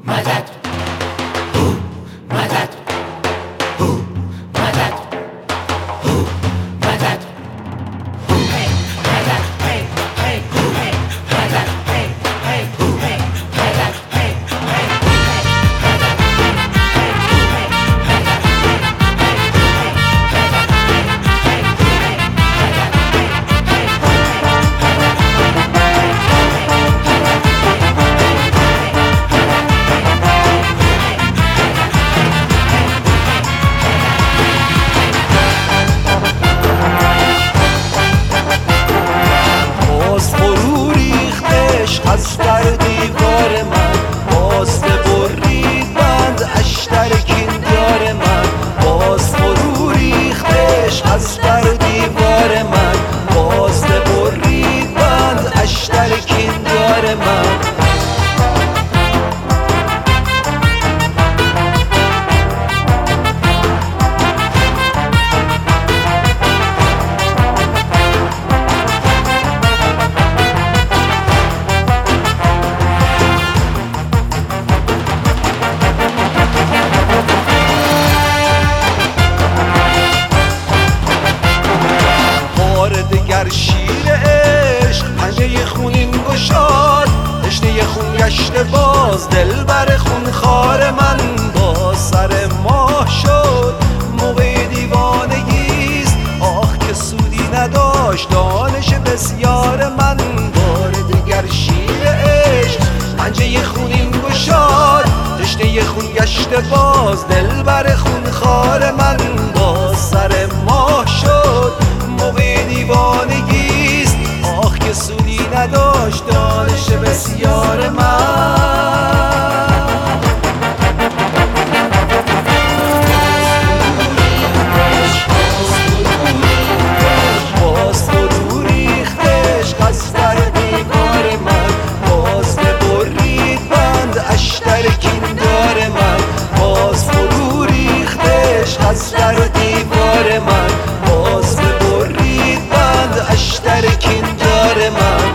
مدد مدد مدد مدد از در دیوار من باز برید بند اشتر کیندار من باز فرو ریختش از در دیوار من باز برید بند اشتر کیندار من دگر شیر عشق پنجه خونین گشاد تشنه خون گشته باز دل بر خون خار من باز سر ماه شد موقع دیوانگیست آخ که سودی نداشت دانش بسیار من بار دگر شیر عشق پنجه خونین گشاد تشنه خون گشته باز دل بر خون خار من باز سر ماه شد موقع دیوانگیست آخ که سودی نداشت دانش بسیار من باز فرو ریختش از در دیوار من باز ببرید بند اشتر کیندار من باز فرو ریختش از در دیوار من باز ببرید بند اشتر کیندار من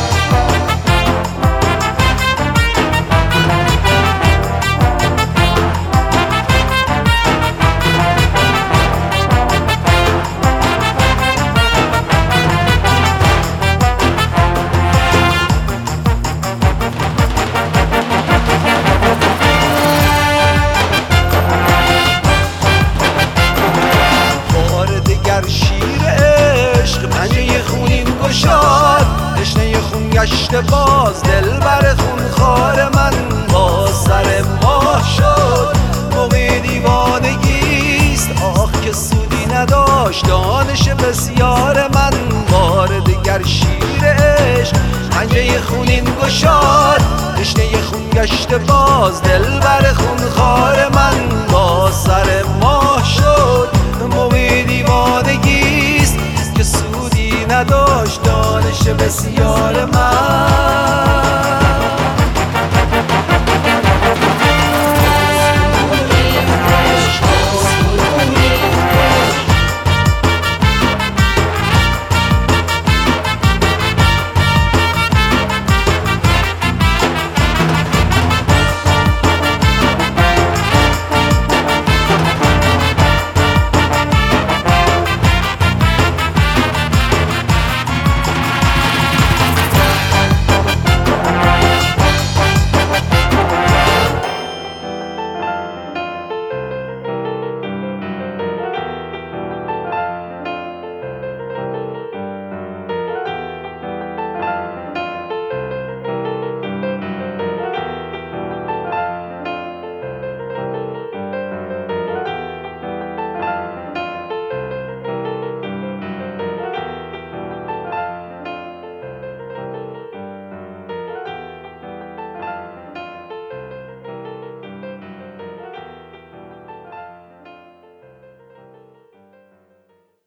شیر عشق پنجه خونین گشاد تشنه خون گشته باز دل بر خون خار من باز سر ماه شد موقع دیوانگیست آخ که سودی نداشت دانش بسیار من بار دگر شیر عشق پنجه خونین گشاد تشنه خون گشته باز دل بر خون خار من باز سر ماه شد موقع دیوانگیست که سودی نداشت دانش بسیار من